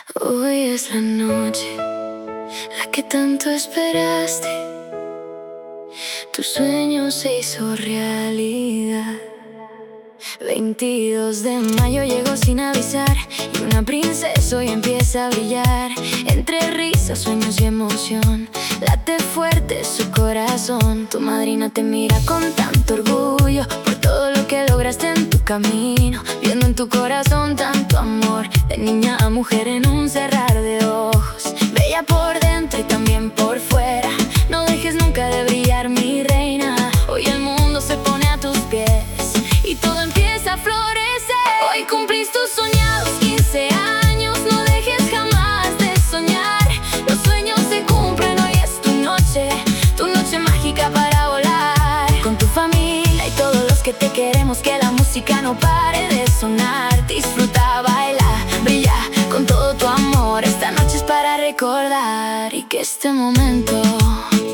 Hoy es la noche, la que tanto esperaste. Tu sueño se hizo realidad. 22 de mayo llegó sin avisar, y una princesa hoy empieza a brillar. Entre risas, sueños y emoción, late fuerte su corazón. Tu madrina te mira con tanto orgullo por todo lo que lograste en tu camino, viendo en tu corazón tanto amor, de niña a mujer en un cerrar de ojos. Bella por dentro y también por fuera, no dejes nunca de brillar, mi reina. Hoy el mundo se pone a tus pies y todo empieza a florecer. Hoy cumplís tus soñados 15 años, no dejes jamás de soñar. Los sueños se cumplen, hoy es tu noche mágica para volar. Con tu familia y todos los que te queremos, que la música no pare de sonar. Disfruta, baila, brilla con todo tu amor. Esta noche es para recordar y que este momento